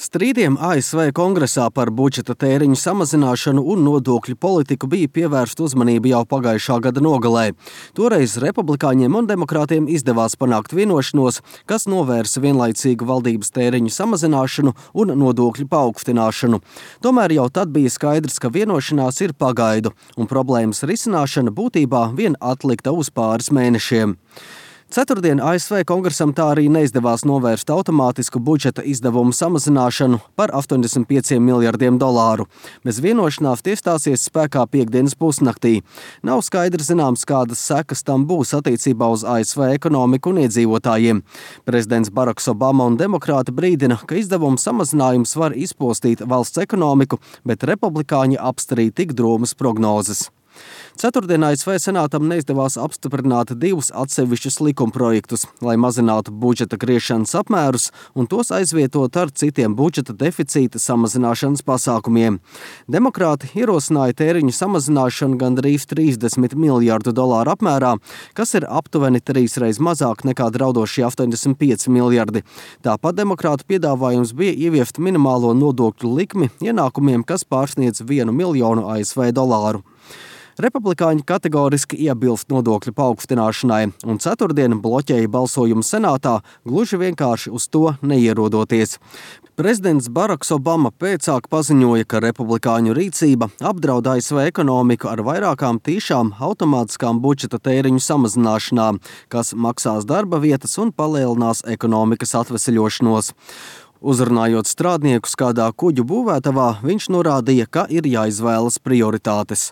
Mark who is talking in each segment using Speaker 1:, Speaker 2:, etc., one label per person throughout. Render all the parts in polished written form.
Speaker 1: Strīdiem ASV kongresā par budžeta tēriņu samazināšanu un nodokļu politiku bija pievērsta uzmanība jau pagājušā gada nogalē. Toreiz republikāņiem un demokrātiem izdevās panākt vienošanos, kas novērsa vienlaicīgu valdības tēriņu samazināšanu un nodokļu paaugstināšanu. Tomēr jau tad bija skaidrs, ka vienošanās ir pagaidu, un problēmas risināšana būtībā vien atlikta uz pāris mēnešiem. Ceturtdien ASV kongresam tā arī neizdevās novērst automātisku budžeta izdevumu samazināšanu par $85 miljardiem. Bez vienošanās tie stāsies spēkā piektdienas pusnaktī. Nav skaidri zināms, kādas sekas tam būs attiecībā uz ASV ekonomiku un iedzīvotājiem. Prezidents Baraks Obama un demokrāti brīdina, ka izdevumu samazinājums var izpostīt valsts ekonomiku, bet republikāņi apstrīd tik drūmas prognozes. Ceturtdien ASV senātam neizdevās apstiprināt divus atsevišķus likumprojektus, lai mazinātu budžeta griešanas apmērus un tos aizvietot ar citiem budžeta deficīta samazināšanas pasākumiem. Demokrāti ierosināja tēriņu samazināšanu gandrīz $30 miljardu apmērā, kas ir aptuveni 3 reizes mazāk nekā draudošie 85 miljardi. Tāpat demokrātu piedāvājums bija ieviest minimālo nodokļu likmi ienākumiem, kas pārsniedz $1 miljonu ASV. Republikāņi kategoriski iebilst nodokļu paaugstināšanai un ceturtdien bloķēja balsojumu senātā, gluži vienkārši uz to neierodoties. Prezidents Baraks Obama pēcāk paziņoja, ka republikāņu rīcība apdraud ASV ekonomiku ar vairākām tīšām automātiskām budžeta tēriņu samazināšanām, kas maksās darba vietas un palielinās ekonomikas atveseļošanos. Uzrunājot strādniekus kādā kuģu būvētavā, viņš norādīja, ka ir jāizvēlas prioritātes.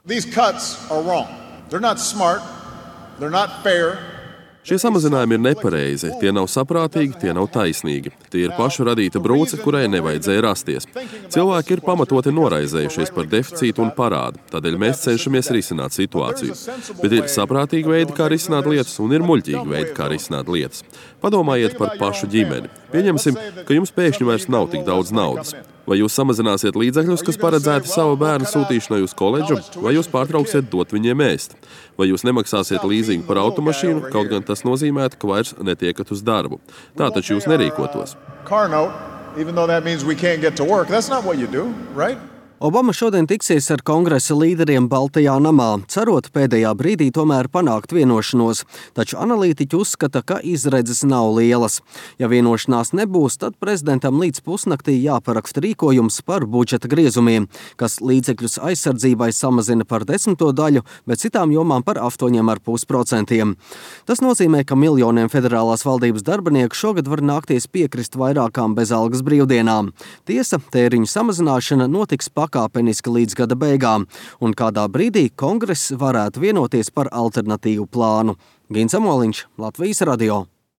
Speaker 2: Šie samazinājumi ir nepareizi, tie nav saprātīgi, tie nav taisnīgi. Tie ir pašu radīta brūce, kurai nevajadzēja rasties. Cilvēki ir pamatoti noraizējušies par deficītu un parādu, tādēļ mēs cenšamies risināt situāciju. Bet ir saprātīgi veidi, kā risināt lietas, un ir muļķīgi veidi, kā risināt lietas. Padomājiet par pašu ģimeni. Pieņemsim, ka jums pēkšņi vairs nav tik daudz naudas. Vai jūs samazināsiet līdzekļus, kas paredzēti savu bērnu sūtīšanai uz koledžu, vai jūs pārtrauksiet dot viņiem ēst? Vai jūs nemaksāsiet līzingu par automašīnu, kaut gan tas nozīmētu, ka vairs netiekat uz darbu? Tā taču jūs nerīkotos.
Speaker 1: Obama šodien tiksies ar kongresa līderiem Baltajā namā, cerot pēdējā brīdī tomēr panākt vienošanos, taču analītiķi uzskata, ka izredzes nav lielas. Ja vienošanās nebūs, tad prezidentam līdz pusnaktī jāparaksta rīkojums par budžeta griezumiem, kas līdzekļus aizsardzībai samazina par 10%, bet citām jomām par 8,5%. Tas nozīmē, ka miljoniem federālās valdības darbinieku šogad var nākties piekrist vairākām bezalgas brīvdienām. Tiesa, tēriņu samazināšana notiks pakāpeniski līdz gada beigām, un kādā brīdī kongress varētu vienoties par alternatīvu plānu. Gins Amoliņš, Latvijas radio.